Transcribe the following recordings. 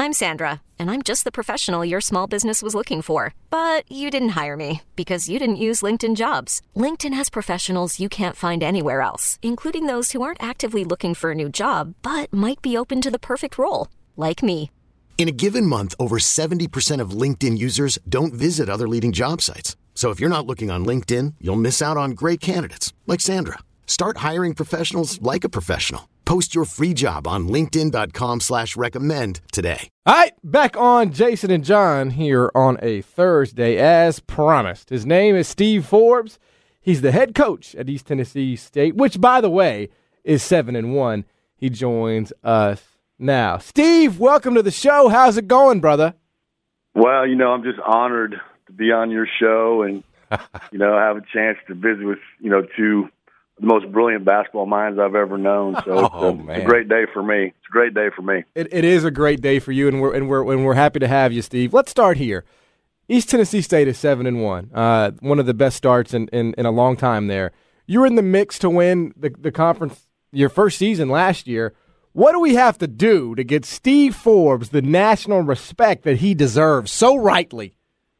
I'm Sandra, and I'm just the professional your small business was looking for. But you didn't hire me because you didn't use LinkedIn Jobs. LinkedIn has professionals you can't find anywhere else, including those who aren't actively looking for a new job, but might be open to the perfect role, like me. In a given month, over 70% of LinkedIn users don't visit other leading job sites. So if you're not looking on LinkedIn, you'll miss out on great candidates like Sandra. Start hiring professionals like a professional. Post your free job on linkedin.com/recommend today. All right, back on Jason and John here on a Thursday as promised. His name is Steve Forbes. He's the head coach at East Tennessee State, which, by the way, is 7-1. He joins us now. Steve, welcome to the show. How's it going, brother? Well, I'm just honored to be on your show and, have a chance to visit with, two the most brilliant basketball minds I've ever known. So it's a great day for me. It's a great day for me. It is a great day for you, and we're happy to have you, Steve. Let's start here. East Tennessee State is 7-1. One of the best starts in a long time there. You're in the mix to win the conference your first season last year. What do we have to do to get Steve Forbes the national respect that he deserves so rightly?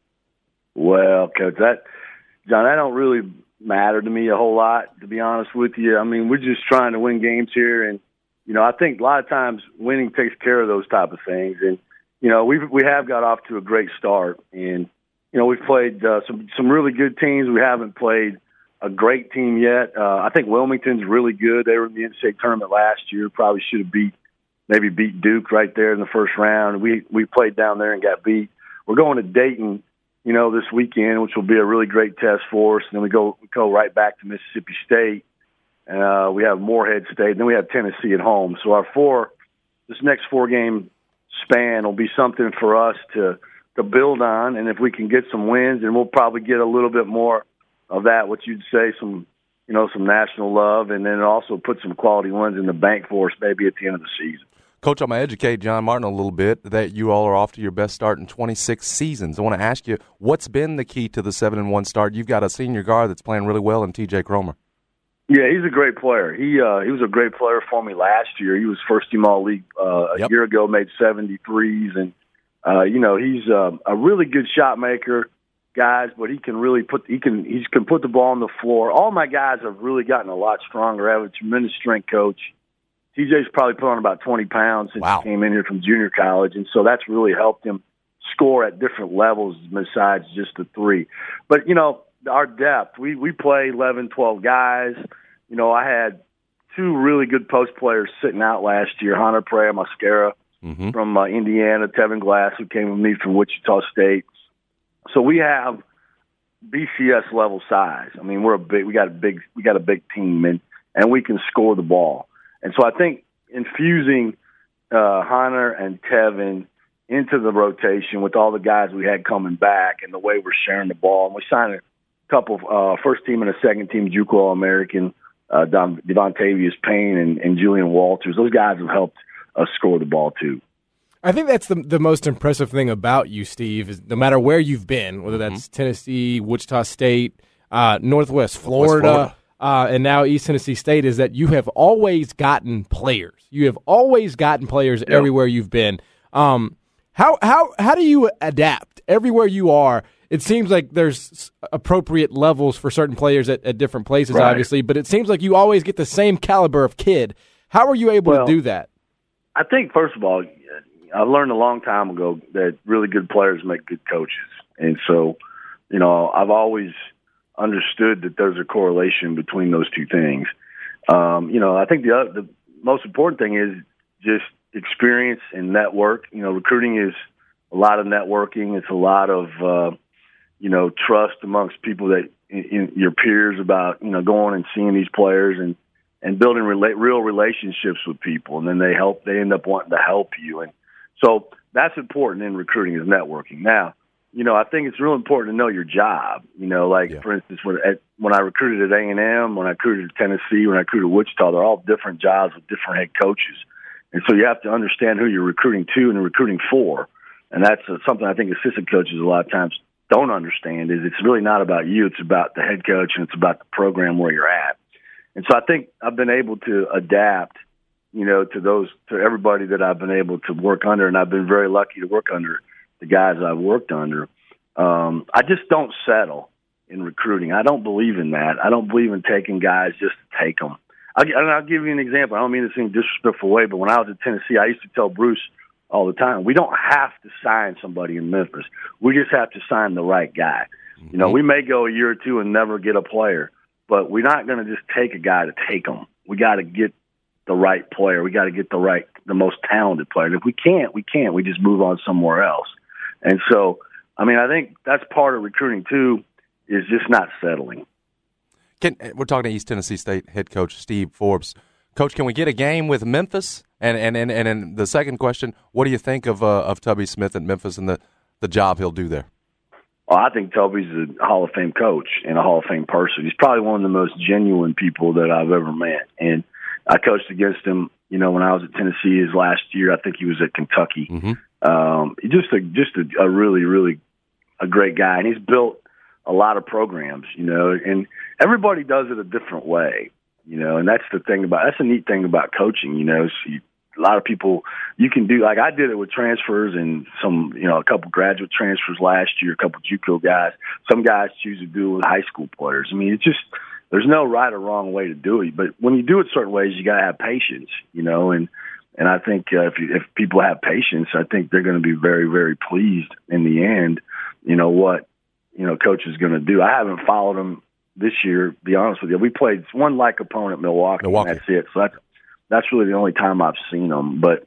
Well, Coach, John, that don't really matter to me a whole lot, to be honest with you. I mean, we're just trying to win games here, and I think a lot of times winning takes care of those type of things. And we have got off to a great start, and we've played some really good teams. We haven't played a great team yet. I think Wilmington's really good. They were in the NCAA tournament last year. Probably should have beat Duke right there in the first round. We played down there and got beat. We're going to Dayton, this weekend, which will be a really great test for us. And then we go right back to Mississippi State. We have Morehead State, and then we have Tennessee at home. So this next 4-game span will be something for us to build on. And if we can get some wins, then we'll probably get a little bit more of that, what you'd say, some national love, and then also put some quality wins in the bank for us maybe at the end of the season. Coach, I'm going to educate John Martin a little bit that you all are off to your best start in 26 seasons. I want to ask you, what's been the key to the 7-1 start? You've got a senior guard that's playing really well in T.J. Cromer. Yeah, he's a great player. He was a great player for me last year. He was first-team All-League a year ago, made 73s. And, he's a really good shot maker, guys, but he can put the ball on the floor. All my guys have really gotten a lot stronger. I have a tremendous strength coach. TJ's probably put on about 20 pounds since he came in here from junior college, and so that's really helped him score at different levels besides just the three. But, our depth, we play 11, 12 guys. I had 2 really good post players sitting out last year, Hunter Pereira Mascara from Indiana, Tevin Glass, who came with me from Wichita State. So we have BCS level size. I mean, we got a big team, and we can score the ball. And so I think infusing Hunter and Tevin into the rotation with all the guys we had coming back and the way we're sharing the ball, and we signed a couple of first team and a second team JUCO All-American, Devontavious Payne and Julian Walters. Those guys have helped us score the ball too. I think that's the most impressive thing about you, Steve, is no matter where you've been, whether that's Tennessee, Wichita State, Northwest Florida. And now East Tennessee State, is that you have always gotten players. You have always gotten players everywhere you've been. How do you adapt everywhere you are? It seems like there's appropriate levels for certain players at different places, obviously, but it seems like you always get the same caliber of kid. How are you able to do that? I think, first of all, I learned a long time ago that really good players make good coaches. And so, I've always understood that there's a correlation between those two things. I think the most important thing is just experience and network. Recruiting is a lot of networking. It's a lot of, trust amongst people that in your peers about, going and seeing these players and building real relationships with people. And then they end up wanting to help you. And so that's important in recruiting, is networking. Now, I think it's real important to know your job. For instance, when I recruited at A&M, when I recruited at Tennessee, when I recruited at Wichita, they're all different jobs with different head coaches. And so you have to understand who you're recruiting to and recruiting for. And that's something I think assistant coaches a lot of times don't understand, is it's really not about you. It's about the head coach, and it's about the program where you're at. And so I think I've been able to adapt to everybody that I've been able to work under, and I've been very lucky to work under the guys I've worked under. I just don't settle in recruiting. I don't believe in that. I don't believe in taking guys just to take them. I'll give you an example. I don't mean this in a disrespectful way, but when I was at Tennessee, I used to tell Bruce all the time, we don't have to sign somebody in Memphis. We just have to sign the right guy. Mm-hmm. We may go a year or two and never get a player, but we're not going to just take a guy to take him. We got to get the right player. We got to get the most talented player. And if we can't, we can't. We just move on somewhere else. And so, I think that's part of recruiting too, is just not settling. We're talking to East Tennessee State head coach Steve Forbes. Coach, can we get a game with Memphis? And the second question, what do you think of Tubby Smith at Memphis and the job he'll do there? Well, I think Tubby's a Hall of Fame coach and a Hall of Fame person. He's probably one of the most genuine people that I've ever met. And I coached against him, when I was at Tennessee his last year. I think he was at Kentucky. Mm-hmm. Just a really, really a great guy. And he's built a lot of programs, and everybody does it a different way, and that's a neat thing about coaching, a lot of people, you can do, like I did it with transfers and some, a couple graduate transfers last year, a couple JUCO guys. Some guys choose to do it with high school players. It's just, there's no right or wrong way to do it. But when you do it certain ways, you got to have patience, and I think if people have patience, I think they're going to be very, very pleased in the end, what coach is going to do. I haven't followed him this year, to be honest with you. We played one like opponent, Milwaukee. And that's it. So that's really the only time I've seen them. But,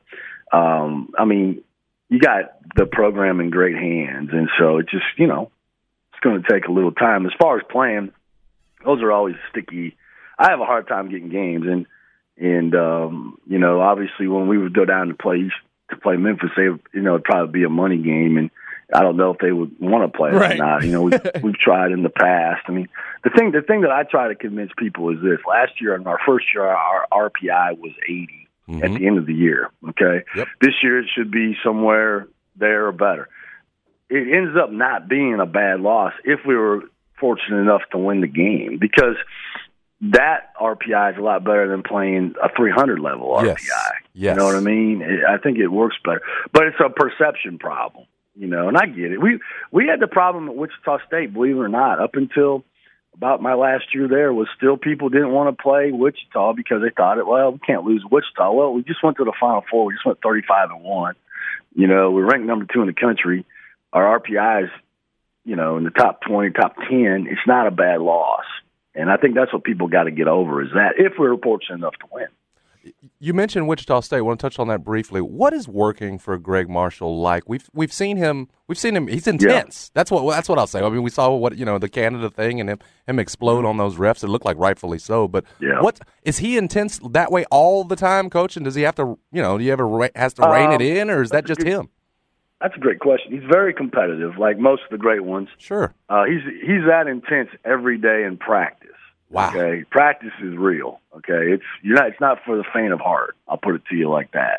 you got the program in great hands. And so it just, it's going to take a little time. As far as playing, those are always sticky. I have a hard time getting games. And obviously when we would go down to play Memphis, it'd probably be a money game. And I don't know if they would want to play or not. We've tried in the past. The thing that I try to convince people is this. Last year, in our first year, our RPI was 80 at the end of the year, okay? Yep. This year, it should be somewhere there or better. It ends up not being a bad loss if we were fortunate enough to win the game, because that RPI is a lot better than playing a 300 level RPI. Yes. You know what I mean? I think it works better. But it's a perception problem. And I get it. We had the problem at Wichita State, believe it or not, up until about my last year there, was still people didn't want to play Wichita because they thought we can't lose Wichita. Well, we just went to the Final Four. We just went 35-1. We're ranked number 2 in the country. Our RPI is, in the top 20, top 10. It's not a bad loss. And I think that's what people got to get over, is that if we're fortunate enough to win. You mentioned Wichita State. I want to touch on that briefly. What is working for Greg Marshall like? We've seen him. He's intense. Yeah. That's what I'll say. We saw the Canada thing and him explode on those refs. It looked like rightfully so. But what is he intense that way all the time, Coach? And does he have to? Do you ever has to rein it in, or is that just him? That's a great question. He's very competitive, like most of the great ones. Sure. He's that intense every day in practice. Wow. Okay, practice is real. Okay, it's not for the faint of heart. I'll put it to you like that.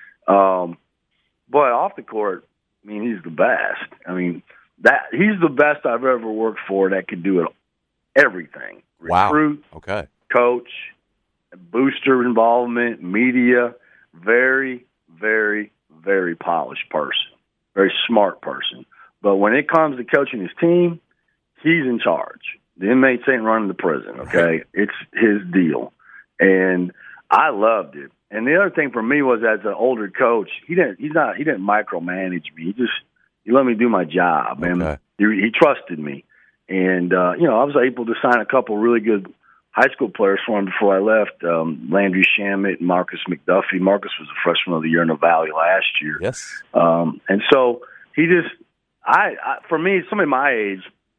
But off the court, he's the best. He's the best I've ever worked for that could do it everything. Recruit, wow. Okay, coach, booster involvement, media. Very, very, very polished person. Very smart person. But when it comes to coaching his team, he's in charge. The inmates ain't running the prison, okay? It's his deal. And I loved it. And the other thing for me was, as an older coach, he didn't micromanage me. He let me do my job. And he trusted me. And I was able to sign a couple really good high school players for him before I left. Landry Shamet and Marcus McDuffie. Marcus was a freshman of the year in the Valley last year. Yes. And so he just for me, somebody my age,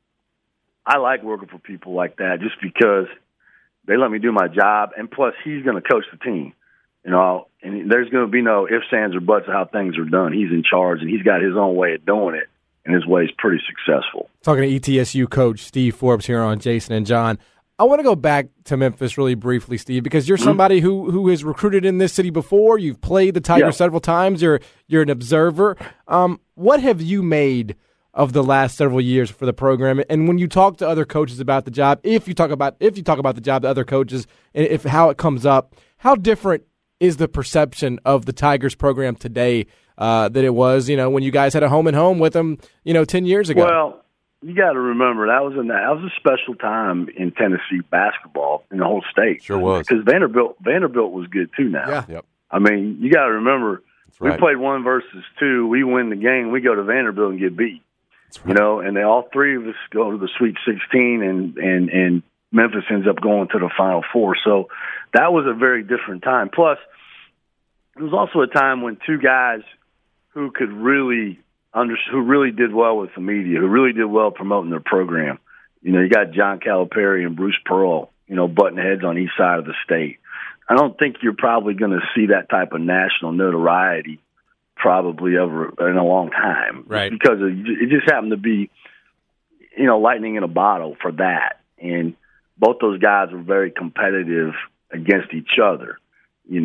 I like working for people like that just because they let me do my job, and plus he's going to coach the team, and there's going to be no ifs, ands, or buts of how things are done. He's in charge, and he's got his own way of doing it, and his way is pretty successful. Talking to ETSU coach Steve Forbes here on Jason and John. I want to go back to Memphis really briefly, Steve, because you're somebody who has recruited in this city before. You've played the Tigers several times. You're an observer. What have you made of the last several years for the program? And when you talk to other coaches about the job, if you talk about the job to other coaches, and how it comes up, how different is the perception of the Tigers program today that it was, when you guys had a home and home with them, 10 years ago? Well, you got to remember that was a special time in Tennessee basketball in the whole state. Sure was, because Vanderbilt was good too. Now, yeah. Yep. I mean, you got to remember we right. played 1 versus 2. We win the game. We go to Vanderbilt and get beat. That's right. And all 3 of us go to the Sweet 16, and Memphis ends up going to the Final Four. So that was a very different time. Plus, it was also a time when 2 guys who could really who really did well with the media, who really did well promoting their program. You got John Calipari and Bruce Pearl, butting heads on each side of the state. I don't think you're probably going to see that type of national notoriety probably ever in a long time. Right. Because it just happened to be, lightning in a bottle for that. And both those guys were very competitive against each other. We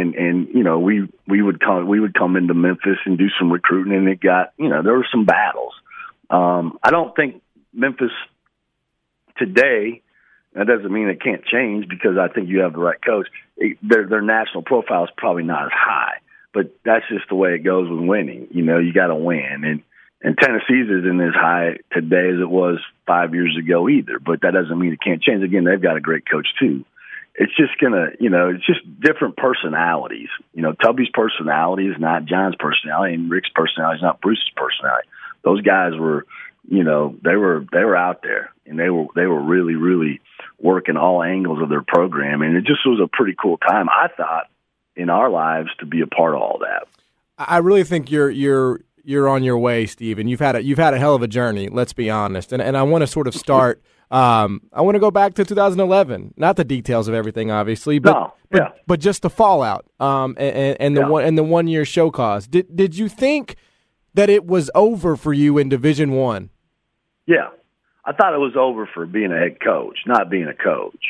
would come into Memphis and do some recruiting, and it got, there were some battles. I don't think Memphis today, that doesn't mean it can't change, because I think you have the right coach. Their national profile is probably not as high, but that's just the way it goes with winning. You got to win, and Tennessee's isn't as high today as it was 5 years ago either. But that doesn't mean it can't change. Again, they've got a great coach too. It's just it's just different personalities. Tubby's personality is not John's personality, and Rick's personality is not Bruce's personality. Those guys were, they were out there, and they were really, really working all angles of their program, and it just was a pretty cool time, I thought, in our lives to be a part of all that. I really think you're on your way, Steve, and you've had a hell of a journey. Let's be honest, and I want to sort of start. I want to go back to 2011. Not the details of everything, obviously, but just the fallout and the 1 year show cause. Did you think that it was over for you in Division I? Yeah, I thought it was over for being a head coach, not being a coach.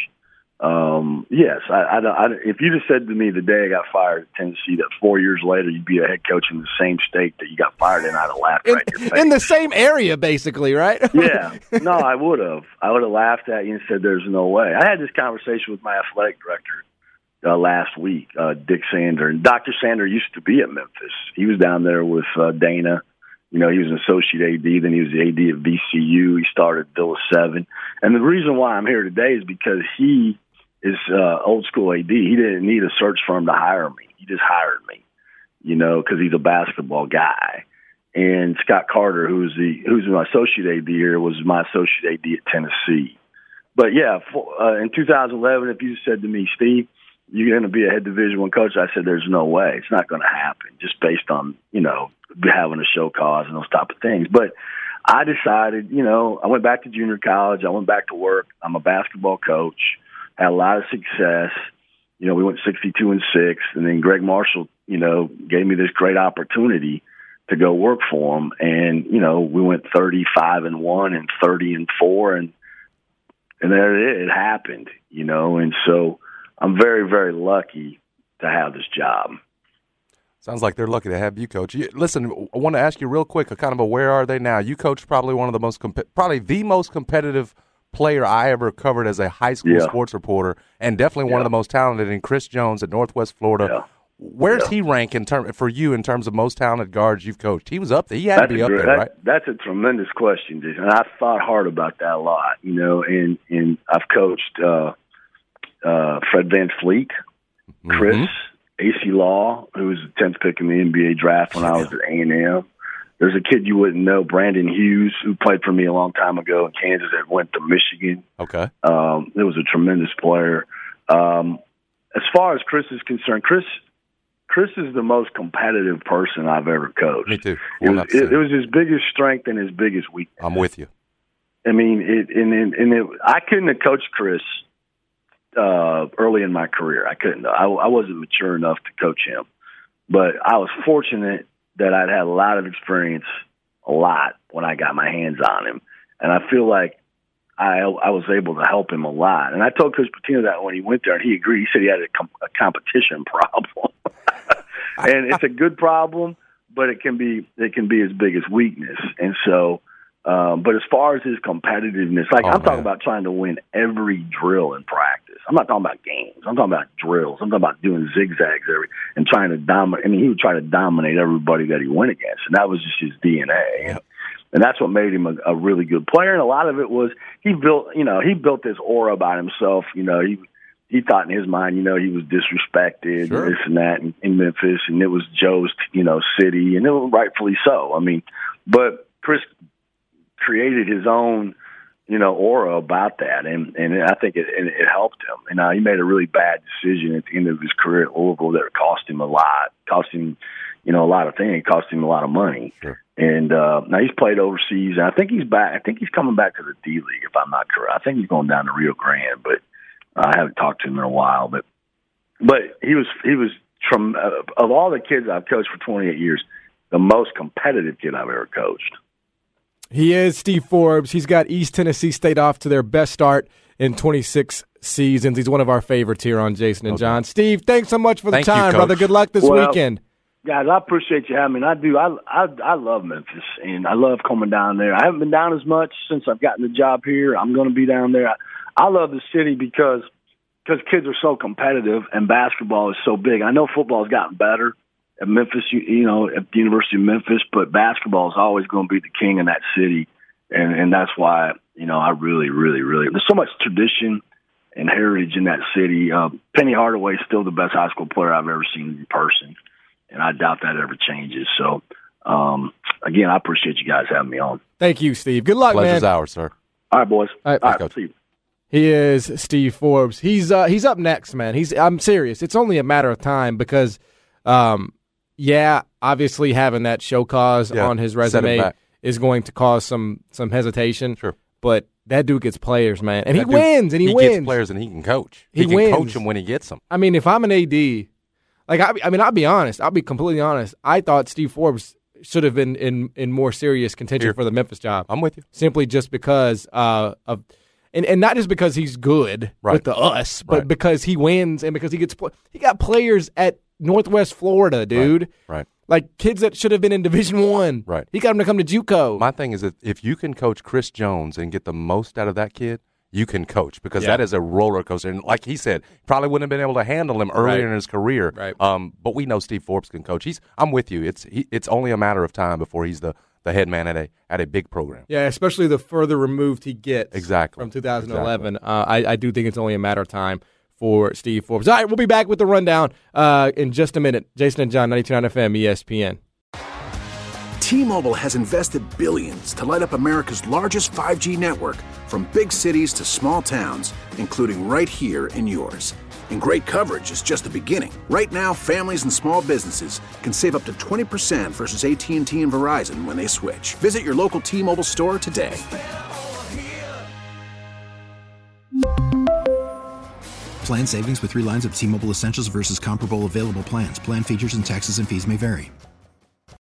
Yes, if you just said to me the day I got fired at Tennessee that 4 years later you'd be a head coach in the same state that you got fired in, I'd have laughed right in your face. In the same area, basically, right? Yeah. No, I would have. I would have laughed at you and said there's no way. I had this conversation with my athletic director last week, Dick Sander. And Dr. Sander used to be at Memphis. He was down there with Dana. He was an associate AD, then he was the AD at VCU. He started Villa 7. And the reason why I'm here today is because he is old school AD. He didn't need a search firm to hire me. He just hired me, because he's a basketball guy. And Scott Carter, who's my associate AD here, was my associate AD at Tennessee. But yeah, in 2011, if you said to me, Steve, you're going to be a head Division I coach, I said, there's no way. It's not going to happen, just based on, having a show cause and those type of things. But I decided, I went back to junior college. I went back to work. I'm a basketball coach. Had a lot of success. We went 62-6, and then Greg Marshall, gave me this great opportunity to go work for him. And, we went 35-1 and 30-4, and there it happened, and so I'm very, very lucky to have this job. Sounds like they're lucky to have you, Coach. Listen, I want to ask you real quick, kind of a where are they now? You coached probably one of the most probably the most competitive player I ever covered as a high school sports reporter, and definitely one of the most talented in Chris Jones at Northwest Florida. Yeah. Where's he rank for you in terms of most talented guards you've coached? He was up there. He had to be up there, right? That's a tremendous question, Jason. And I've thought hard about that a lot, and I've coached Fred Van Fleet, Chris, AC Law, who was the 10th pick in the NBA draft when I was at A&M. There's a kid you wouldn't know, Brandon Hughes, who played for me a long time ago in Kansas that went to Michigan. Okay. It was a tremendous player. As far as Chris is concerned, Chris is the most competitive person I've ever coached. Me too. It was his biggest strength and his biggest weakness. I'm with you. I mean, I couldn't have coached Chris early in my career. I couldn't. I wasn't mature enough to coach him. But I was fortunate that I'd had a lot of experience, when I got my hands on him. And I feel like I was able to help him a lot. And I told Coach Pitino that when he went there, and he agreed. He said he had a competition problem. And it's a good problem, but it can be his biggest weakness. And so But as far as his competitiveness, I'm talking about trying to win every drill in practice. I'm not talking about games. I'm talking about drills. I'm talking about doing zigzags and trying to dominate. I mean, he would try to dominate everybody that he went against, and that was just his DNA. Yep. And that's what made him a really good player. And a lot of it was he built this aura about himself. He thought in his mind, he was disrespected, sure, this and that in Memphis, and it was Joe's, city, and it was rightfully so. I mean, but Chris created his own, aura about that, and I think it helped him. And he made a really bad decision at the end of his career at Louisville that cost him a lot, a lot of things, cost him a lot of money. Sure. And now he's played overseas, and I think he's back. I think he's coming back to the D League, if I'm not correct. I think he's going down to Rio Grande, but I haven't talked to him in a while. But he was of all the kids I've coached for 28 years, the most competitive kid I've ever coached. He is Steve Forbes. He's got East Tennessee State off to their best start in 26 seasons. He's one of our favorites here on Jason and John. Steve, thanks so much for the time, brother. Good luck this weekend. Guys, I appreciate you having me. I do. I love Memphis, and I love coming down there. I haven't been down as much since I've gotten the job here. I'm going to be down there. I love the city because kids are so competitive and basketball is so big. I know football has gotten better at Memphis, at the University of Memphis, but basketball is always going to be the king in that city, and that's why I really, really, really. There's so much tradition and heritage in that city. Penny Hardaway is still the best high school player I've ever seen in person, and I doubt that ever changes. So, again, I appreciate you guys having me on. Thank you, Steve. Good luck, Pleasure's man. ours, sir. All right, boys. All right, see you. He is Steve Forbes. He's up next, man. I'm serious. It's only a matter of time because, obviously having that show cause on his resume is going to cause some hesitation. Sure. But that dude gets players, man. And he wins, and he wins. He gets players, and he can coach. He can wins. coach them when he gets them. I mean, if I'm an AD, I'll be honest. I'll be completely honest. I thought Steve Forbes should have been in more serious contention for the Memphis job. I'm with you. Simply just because of and not just because he's good with us, but because he wins and because he got players at Northwest Florida, dude. Right. Like kids that should have been in Division I. Right. He got them to come to JUCO. My thing is that if you can coach Chris Jones and get the most out of that kid, you can coach because that is a roller coaster. And like he said, probably wouldn't have been able to handle him earlier in his career. Right. But we know Steve Forbes can coach. I'm with you. It's only a matter of time before he's the head man at a big program. Yeah, especially the further removed he gets from 2011. Exactly. I do think it's only a matter of time for Steve Forbes. All right, we'll be back with the rundown in just a minute. Jason and John, 92.9 FM, ESPN. T-Mobile has invested billions to light up America's largest 5G network, from big cities to small towns, including right here in yours. And great coverage is just the beginning. Right now, families and small businesses can save up to 20% versus AT&T and Verizon when they switch. Visit your local T-Mobile store today. Plan savings with 3 lines of T-Mobile Essentials versus comparable available plans. Plan features and taxes and fees may vary.